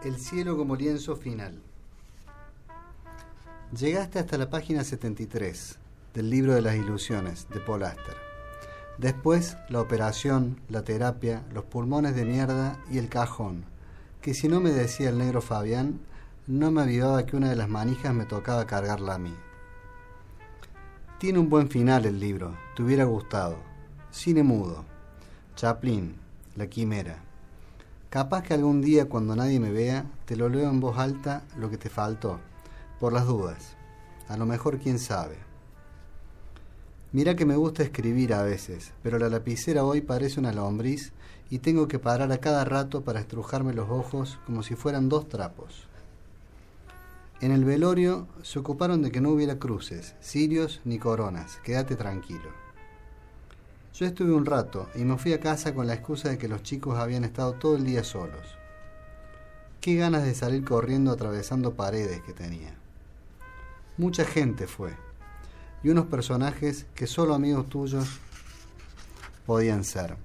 El cielo como lienzo final. Llegaste hasta la página 73 del libro de las ilusiones de Paul Auster. Después la operación, la terapia, los pulmones de mierda y el cajón, que si no me decía el negro Fabián, no me avivaba que una de las manijas me tocaba cargarla a mí. Tiene un buen final el libro, te hubiera gustado. Cine mudo. Chaplin, La Quimera. Capaz que algún día cuando nadie me vea, te lo leo en voz alta lo que te faltó, por las dudas. A lo mejor quién sabe. Mira que me gusta escribir a veces, pero la lapicera hoy parece una lombriz y tengo que parar a cada rato para estrujarme los ojos como si fueran dos trapos. En el velorio se ocuparon de que no hubiera cruces, cirios ni coronas, quédate tranquilo. Yo estuve un rato y me fui a casa con la excusa de que los chicos habían estado todo el día solos. Qué ganas de salir corriendo atravesando paredes que tenía. Mucha gente fue, y unos personajes que solo amigos tuyos podían ser.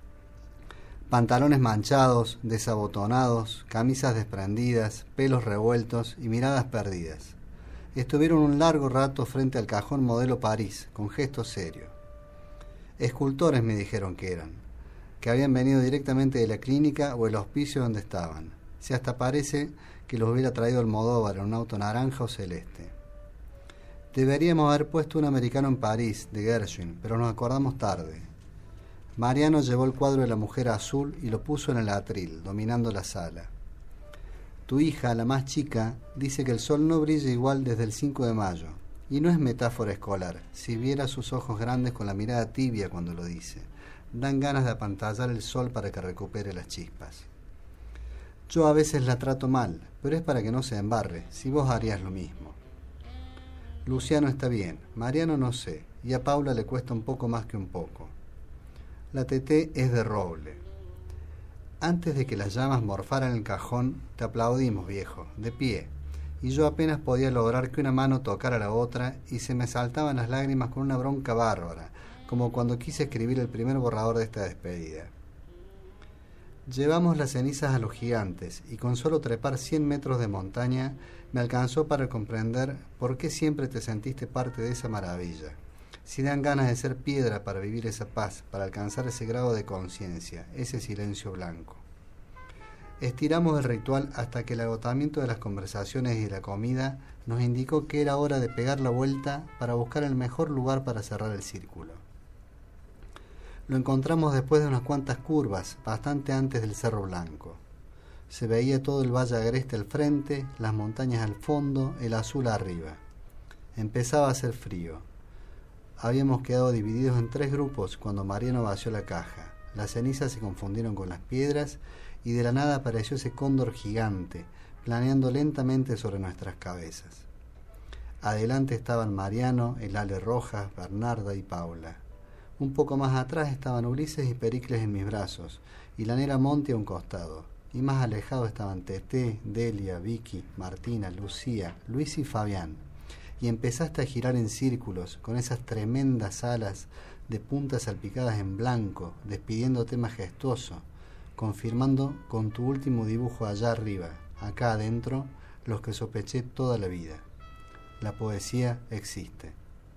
Pantalones manchados, desabotonados, camisas desprendidas, pelos revueltos y miradas perdidas. Estuvieron un largo rato frente al cajón modelo París, con gesto serio. Escultores me dijeron que eran, que habían venido directamente de la clínica o el hospicio donde estaban. Si hasta parece que los hubiera traído Almodóvar en un auto naranja o celeste. Deberíamos haber puesto un americano en París, de Gershwin, pero nos acordamos tarde. Mariano llevó el cuadro de la mujer azul y lo puso en el atril, dominando la sala. Tu hija, la más chica, dice que el sol no brilla igual desde el 5 de mayo. Y no es metáfora escolar, si viera sus ojos grandes con la mirada tibia cuando lo dice. Dan ganas de apantallar el sol para que recupere las chispas. Yo a veces la trato mal, pero es para que no se embarre, si vos harías lo mismo. Luciano está bien, Mariano no sé, y a Paula le cuesta un poco más que un poco. La teté es de roble. Antes de que las llamas morfaran el cajón, te aplaudimos, viejo, de pie. Y yo apenas podía lograr que una mano tocara a la otra y se me saltaban las lágrimas con una bronca bárbara, como cuando quise escribir el primer borrador de esta despedida. Llevamos las cenizas a los gigantes y con solo trepar 100 metros de montaña me alcanzó para comprender por qué siempre te sentiste parte de esa maravilla. Si dan ganas de ser piedra para vivir esa paz, para alcanzar ese grado de conciencia, ese silencio blanco. Estiramos el ritual hasta que el agotamiento de las conversaciones y la comida nos indicó que era hora de pegar la vuelta para buscar el mejor lugar para cerrar el círculo. Lo encontramos después de unas cuantas curvas, bastante antes del Cerro Blanco. Se veía todo el Valle Agreste al frente, las montañas al fondo, el azul arriba. Empezaba a hacer frío. Habíamos quedado divididos en 3 grupos cuando Mariano vació la caja. Las cenizas se confundieron con las piedras y de la nada apareció ese cóndor gigante, planeando lentamente sobre nuestras cabezas. Adelante estaban Mariano, el Ale Rojas, Bernarda y Paula. Un poco más atrás estaban Ulises y Pericles en mis brazos, y la Nera Monti a un costado. Y más alejados estaban Teté, Delia, Vicky, Martina, Lucía, Luis y Fabián. Y empezaste a girar en círculos, con esas tremendas alas de puntas salpicadas en blanco, despidiéndote majestuoso, confirmando con tu último dibujo allá arriba, acá adentro, los que sospeché toda la vida. La poesía existe.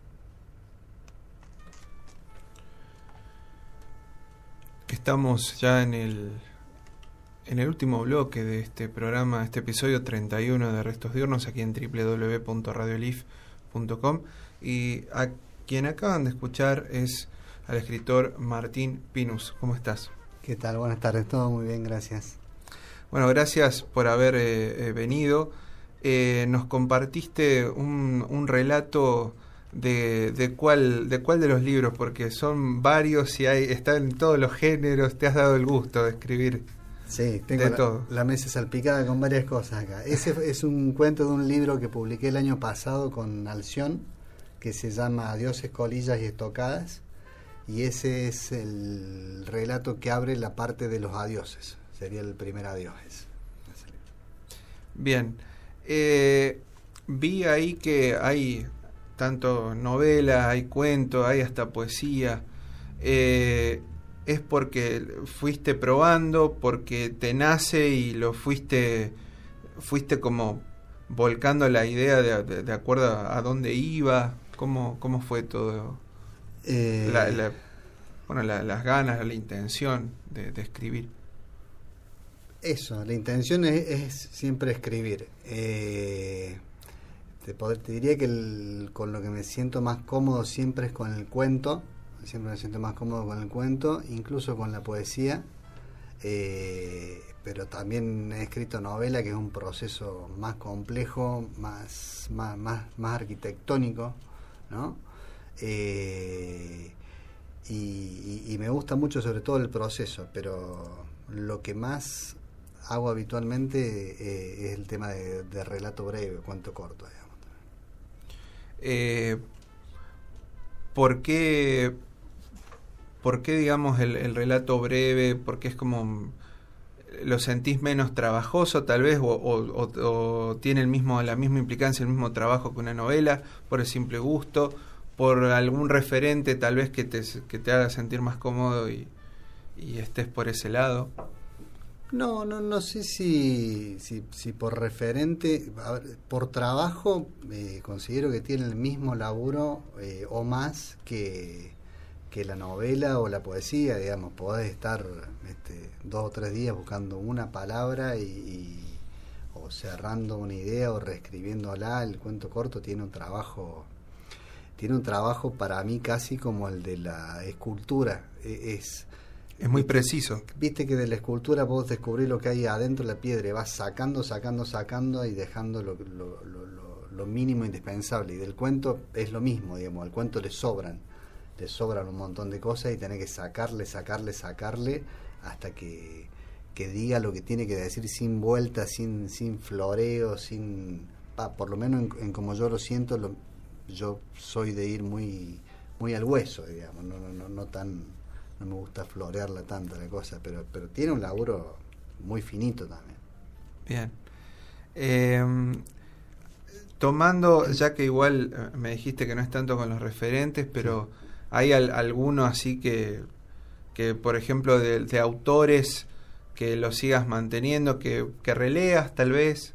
Estamos ya en el último bloque de este programa, este episodio 31 de Restos Diurnos, aquí en www.radiolif.com, y a quien acaban de escuchar es al escritor Martín Pinus. ¿Cómo estás? ¿Qué tal? Buenas tardes, todo muy bien, gracias. Bueno, gracias por haber venido. Nos compartiste un relato de cuál de los libros, porque son varios y está en todos los géneros. Te has dado el gusto de escribir. Sí, tengo la mesa salpicada con varias cosas acá. Ese es un cuento de un libro que publiqué el año pasado con Alción, que se llama Adioses, colillas y estocadas, y ese es el relato que abre la parte de los adioses. Sería el primer adiós. Bien. Vi ahí que hay tanto novela, hay cuento, hay hasta poesía. ¿Es porque fuiste probando, porque te nace y lo fuiste fuiste como volcando la idea de acuerdo a dónde iba? ¿Cómo fue todo? Las ganas, la intención de escribir. Eso, la intención es siempre escribir. Te diría que con lo que me siento más cómodo siempre es con el cuento. Siempre me siento más cómodo con el cuento, incluso con la poesía. Pero también he escrito novela, que es un proceso más complejo, más arquitectónico, ¿no? Y me gusta mucho sobre todo el proceso, pero lo que más hago habitualmente es el tema de relato breve, cuento corto, digamos. ¿Por qué, digamos, el relato breve? ¿Porque es como, lo sentís menos trabajoso tal vez, o tiene la misma implicancia, el mismo trabajo que una novela, por el simple gusto, por algún referente tal vez que te haga sentir más cómodo y estés por ese lado? No sé si por referente, por trabajo, considero que tiene el mismo laburo o más que la novela o la poesía, digamos. Podés estar 2 o 3 días buscando una palabra o cerrando una idea o reescribiéndola. El cuento corto tiene un trabajo para mí casi como el de la escultura. Es muy preciso. Viste que de la escultura vos descubrís lo que hay adentro de la piedra y vas sacando y dejando lo mínimo indispensable. Y del cuento es lo mismo, digamos. Al cuento le sobran un montón de cosas y tenés que sacarle hasta que diga lo que tiene que decir, sin vueltas, sin floreo, por lo menos en como yo lo siento. Yo soy de ir muy al hueso, digamos. No me gusta florearla tanto la cosa, pero tiene un laburo muy finito también. Bien. Tomando, ya que igual me dijiste que no es tanto con los referentes, pero sí, ¿hay alguno así que por ejemplo, de autores que lo sigas manteniendo, que releas tal vez,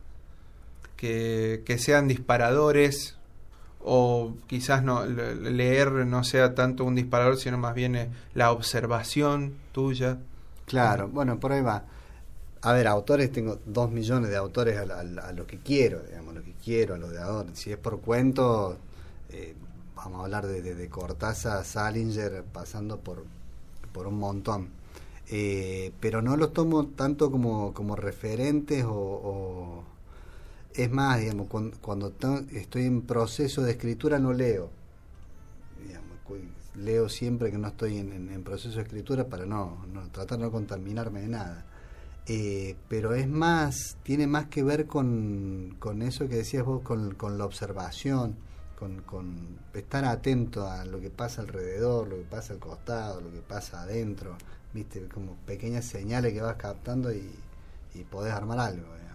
que sean disparadores? O quizás leer no sea tanto un disparador, sino más bien la observación tuya. Claro, bueno, por ahí va. A ver, autores, tengo 2 millones de autores a lo que quiero, digamos, a lo de adoro. Si es por cuento, vamos a hablar de Cortázar, Salinger, pasando por un montón. Pero no los tomo tanto como referentes o es más, digamos, cuando estoy en proceso de escritura no leo. Digamos, leo siempre que no estoy en proceso de escritura para tratar de no contaminarme de nada. Pero tiene más que ver con eso que decías vos, con la observación, con estar atento a lo que pasa alrededor, lo que pasa al costado, lo que pasa adentro, viste, como pequeñas señales que vas captando y podés armar algo, digamos.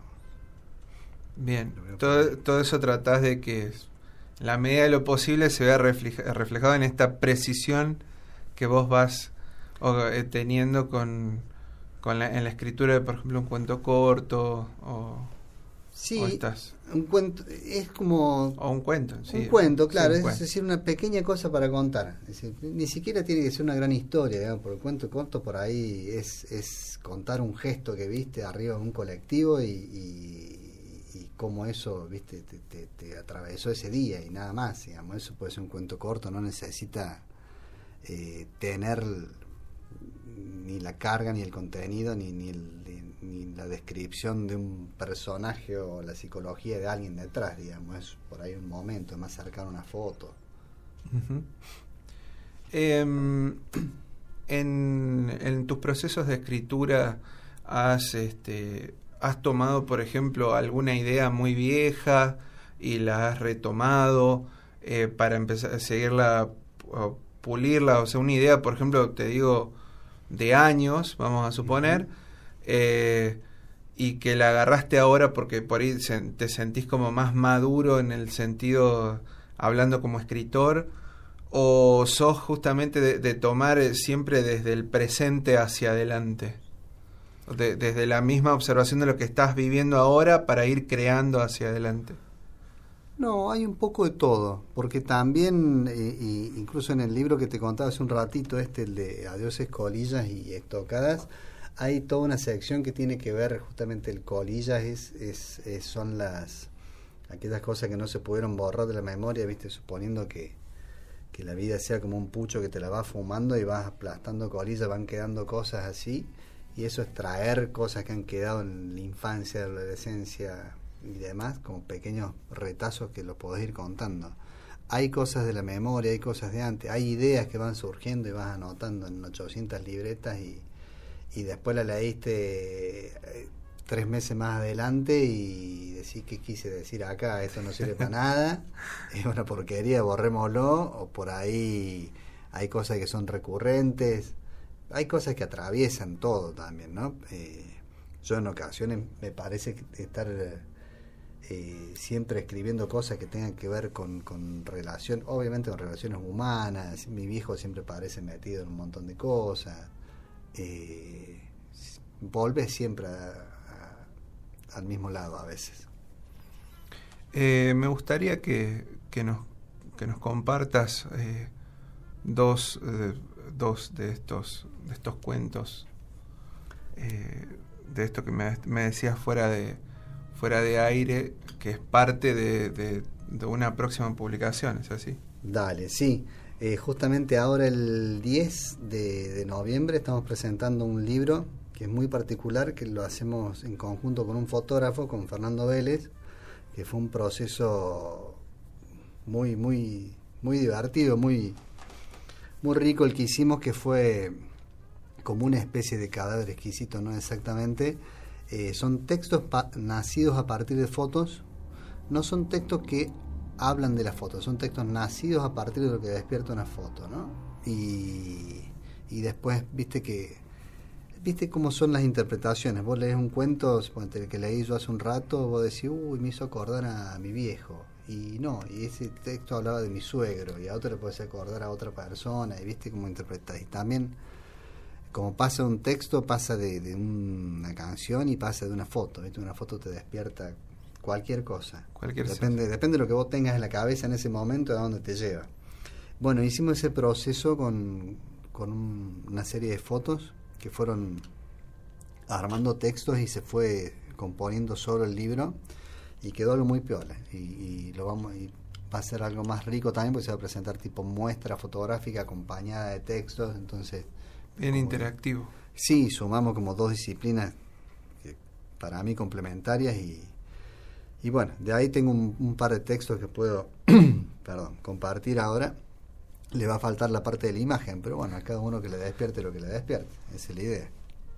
Bien, todo eso tratás de que en la medida de lo posible se vea reflejado en esta precisión que vos vas teniendo en la escritura de, por ejemplo, un cuento corto sí, un cuento es como un cuento, sí, un cuento, claro, sí, es decir, una pequeña cosa para contar. Es decir, ni siquiera tiene que ser una gran historia, digamos, porque el cuento corto por ahí es contar un gesto que viste arriba de un colectivo y cómo eso, viste, te atravesó ese día y nada más, digamos. Eso puede ser un cuento corto, no necesita tener ni la carga, ni el contenido, ni la descripción de un personaje o la psicología de alguien detrás, digamos. Es por ahí un momento, es más cercano a una foto. Uh-huh. En tus procesos de escritura has tomado, por ejemplo, alguna idea muy vieja y la has retomado para empezar a seguirla, o pulirla? O sea, una idea, por ejemplo, te digo, de años, vamos a suponer, y que la agarraste ahora porque por ahí te sentís como más maduro en el sentido, hablando como escritor, o sos justamente de tomar siempre desde el presente hacia adelante. desde la misma observación de lo que estás viviendo ahora para ir creando hacia adelante? No, hay un poco de todo, porque también, incluso en el libro que te contaba hace un ratito, el de Adioses, Colillas y Estocadas, hay toda una sección que tiene que ver justamente el colillas, son aquellas cosas que no se pudieron borrar de la memoria, ¿viste? Suponiendo que la vida sea como un pucho que te la vas fumando y vas aplastando colillas, van quedando cosas así, y eso es traer cosas que han quedado en la infancia, la adolescencia y demás, como pequeños retazos que los podés ir contando. Hay cosas de la memoria, hay cosas de antes, hay ideas que van surgiendo y vas anotando en 800 libretas y después la leíste 3 meses más adelante y decís qué quise decir acá, esto no sirve para nada, es una porquería, borrémoslo, o por ahí hay cosas que son recurrentes, hay cosas que atraviesan todo también, ¿no? Yo en ocasiones me parece que estar siempre escribiendo cosas que tengan que ver con relación, obviamente con relaciones humanas, mi viejo siempre parece metido en un montón de cosas, volvés siempre al mismo lado a veces. Me gustaría que nos compartas dos de estos cuentos, de esto que me decías fuera de aire, que es parte de una próxima publicación, ¿es así? Dale, sí. Justamente ahora el 10 de noviembre estamos presentando un libro que es muy particular, que lo hacemos en conjunto con un fotógrafo, con Fernando Vélez, que fue un proceso muy, muy, muy divertido, muy, muy rico el que hicimos, que fue como una especie de cadáver exquisito, no exactamente. Son textos nacidos a partir de fotos, no son textos que hablan de las fotos, son textos nacidos a partir de lo que despierta una foto, ¿no? Y después, viste cómo son las interpretaciones. Vos lees un cuento, el que leí yo hace un rato, vos decís, uy, me hizo acordar a mi viejo. Y no, y ese texto hablaba de mi suegro, y a otro le podés acordar a otra persona, y viste cómo interpretás. Y también, como pasa un texto, pasa de una canción y pasa de una foto, ¿viste? Una foto te despierta cualquier cosa. Depende de lo que vos tengas en la cabeza en ese momento, de dónde te lleva. Bueno, hicimos ese proceso con una serie de fotos que fueron armando textos y se fue componiendo solo el libro y quedó algo muy piola y va a ser algo más rico también porque se va a presentar tipo muestra fotográfica acompañada de textos, entonces bien interactivo. Sí, sumamos como 2 disciplinas para mí complementarias y bueno, de ahí tengo un par de textos que puedo compartir ahora. Le va a faltar la parte de la imagen, pero bueno, a cada uno que le despierte lo que le despierte. Esa es la idea.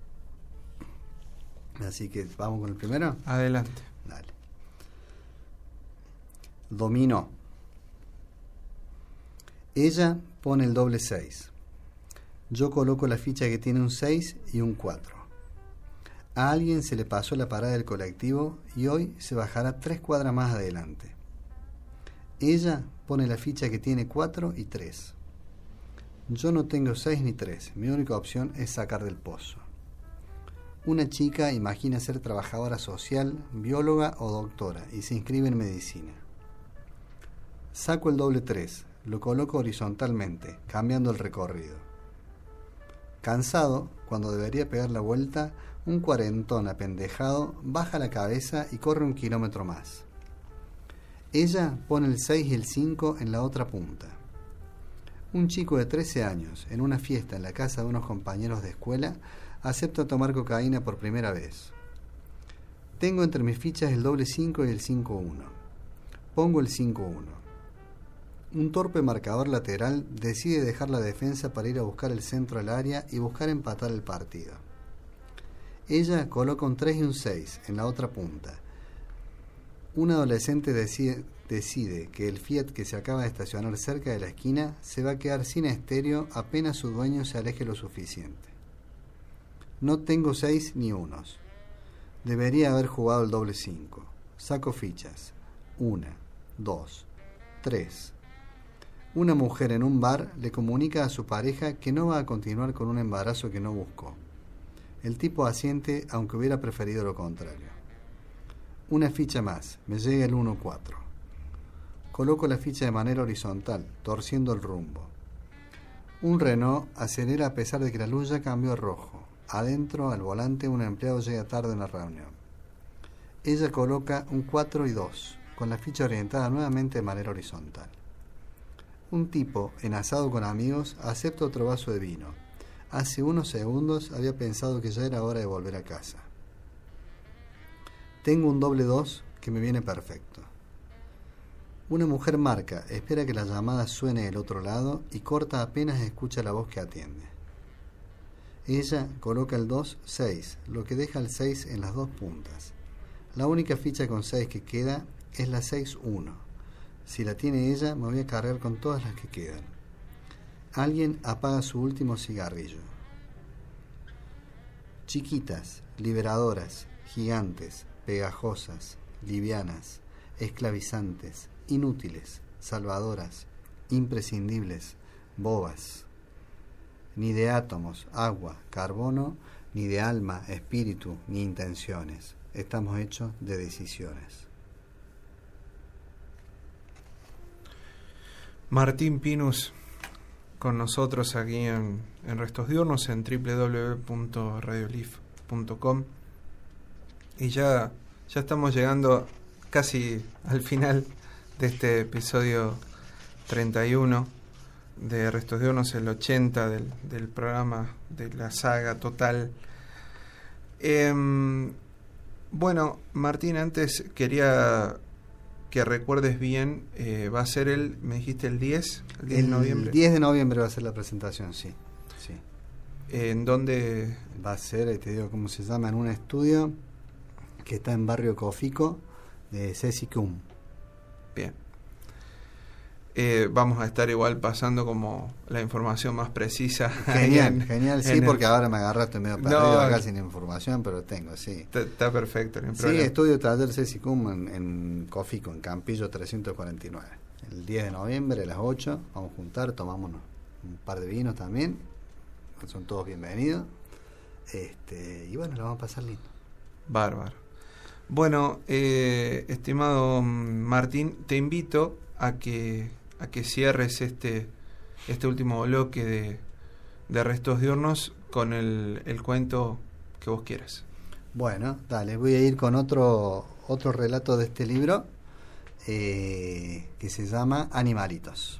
Así que, ¿vamos con el primero? Adelante. Dale. Dominó. Ella pone el doble 6. Yo coloco la ficha que tiene un 6 y un 4. A alguien se le pasó la parada del colectivo y hoy se bajará 3 cuadras más adelante. Ella pone la ficha que tiene 4 y 3. Yo no tengo 6 ni 3. Mi única opción es sacar del pozo. Una chica imagina ser trabajadora social, bióloga o doctora y se inscribe en medicina. Saco el doble 3. Lo coloco horizontalmente, cambiando el recorrido. Cansado, cuando debería pegar la vuelta, un cuarentón apendejado baja la cabeza y corre 1 kilómetro más. Ella pone el 6 y el 5 en la otra punta. Un chico de 13 años, en una fiesta en la casa de unos compañeros de escuela, acepta tomar cocaína por primera vez. Tengo entre mis fichas el doble 5 y el 5-1. Pongo el 5-1. Un torpe marcador lateral decide dejar la defensa para ir a buscar el centro al área y buscar empatar el partido. Ella coloca un 3 y un 6 en la otra punta. Un adolescente decide que el Fiat que se acaba de estacionar cerca de la esquina se va a quedar sin estéreo apenas su dueño se aleje lo suficiente. No tengo 6 ni unos. Debería haber jugado el doble 5. Saco fichas. 1, 2, 3. Una mujer en un bar le comunica a su pareja que no va a continuar con un embarazo que no buscó. El tipo asiente, aunque hubiera preferido lo contrario. Una ficha más, me llega el 1-4. Coloco la ficha de manera horizontal, torciendo el rumbo. Un Renault acelera a pesar de que la luz ya cambió a rojo. Adentro, al volante, un empleado llega tarde a una reunión. Ella coloca un 4 y 2, con la ficha orientada nuevamente de manera horizontal. Un tipo, enasado con amigos, acepta otro vaso de vino. Hace unos segundos había pensado que ya era hora de volver a casa. Tengo un doble 2 que me viene perfecto. Una mujer marca, espera que la llamada suene del otro lado y corta apenas escucha la voz que atiende. Ella coloca el 2-6, lo que deja el 6 en las dos puntas. La única ficha con 6 que queda es la 6-1. Si la tiene ella, me voy a cargar con todas las que quedan. Alguien apaga su último cigarrillo. Chiquitas, liberadoras, gigantes, pegajosas, livianas, esclavizantes, inútiles, salvadoras, imprescindibles, bobas. Ni de átomos, agua, carbono, ni de alma, espíritu, ni intenciones. Estamos hechos de decisiones. Martín Pinus con nosotros aquí en Restos Diurnos en www.radiolif.com, y ya estamos llegando casi al final de este episodio 31 de Restos Diurnos, el 80 del programa de la saga total. Bueno, Martín, antes quería que recuerdes bien, va a ser me dijiste el 10 de noviembre. El 10 de noviembre va a ser la presentación, sí. ¿En dónde? Va a ser, te digo cómo se llama, en un estudio que está en Barrio Cofico, de Ceci Cum. Bien. Vamos a estar igual pasando como la información más precisa. Genial, sí, porque ahora me agarraste medio perdido acá sin información, pero tengo, sí. Está perfecto, no hay sí, problema. Estudio Taller Ceci Cum en Cofico, en Campillo 349. El 10 de noviembre a las 8, vamos a juntar, tomamos un par de vinos también, son todos bienvenidos. Y bueno, lo vamos a pasar lindo. Bárbaro. Bueno, estimado Martín, te invito a que cierres este último bloque de Restos Diurnos con el cuento que vos quieras. Bueno, dale, voy a ir con otro relato de este libro que se llama Animalitos.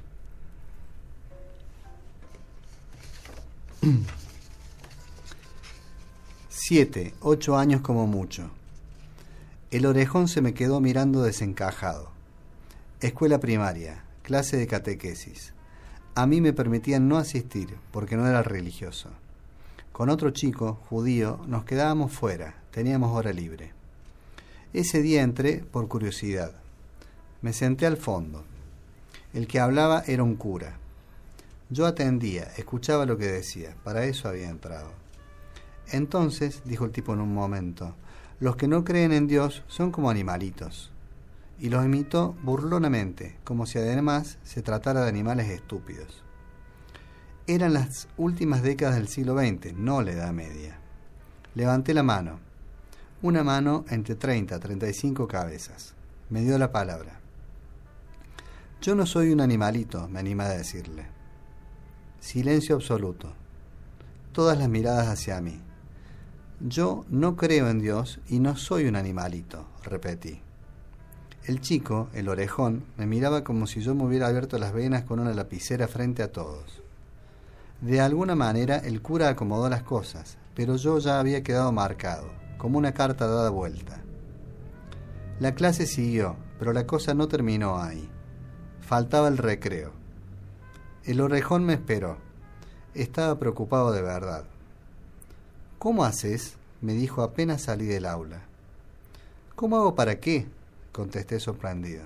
7, 8 años como mucho. El orejón se me quedó mirando desencajado. Escuela primaria, clase de catequesis. A mí me permitían no asistir porque no era religioso. Con otro chico, judío, nos quedábamos fuera, teníamos hora libre. Ese día entré por curiosidad. Me senté al fondo. El que hablaba era un cura. Yo atendía, escuchaba lo que decía, para eso había entrado. Entonces, dijo el tipo en un momento, los que no creen en Dios son como animalitos. Y los imitó burlonamente, como si además se tratara de animales estúpidos. Eran las últimas décadas del siglo XX, no la Edad Media. Levanté la mano. Una mano entre 30 a 35 cabezas. Me dio la palabra. Yo no soy un animalito, me animé a decirle. Silencio absoluto. Todas las miradas hacia mí. Yo no creo en Dios y no soy un animalito, repetí. El chico, el orejón, me miraba como si yo me hubiera abierto las venas con una lapicera frente a todos. De alguna manera el cura acomodó las cosas, pero yo ya había quedado marcado, como una carta dada vuelta. La clase siguió, pero la cosa no terminó ahí. Faltaba el recreo. El orejón me esperó. Estaba preocupado de verdad. ¿Cómo haces?, me dijo apenas salí del aula. ¿Cómo hago para qué?, contesté sorprendido.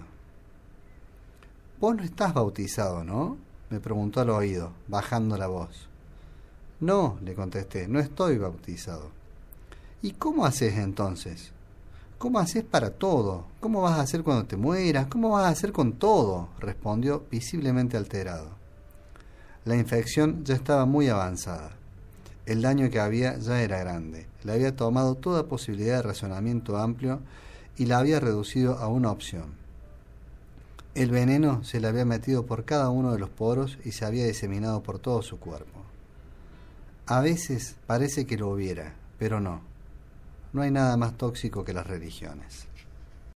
Vos no estás bautizado, ¿no?, me preguntó al oído, bajando la voz. No, le contesté, no estoy bautizado. ¿Y cómo haces entonces? ¿Cómo haces para todo? ¿Cómo vas a hacer cuando te mueras? ¿Cómo vas a hacer con todo?, respondió visiblemente alterado. La infección ya estaba muy avanzada. El daño que había ya era grande. Le había tomado toda posibilidad de razonamiento amplio y la había reducido a una opción. El veneno se le había metido por cada uno de los poros y se había diseminado por todo su cuerpo. A veces parece que lo hubiera, pero no. No hay nada más tóxico que las religiones.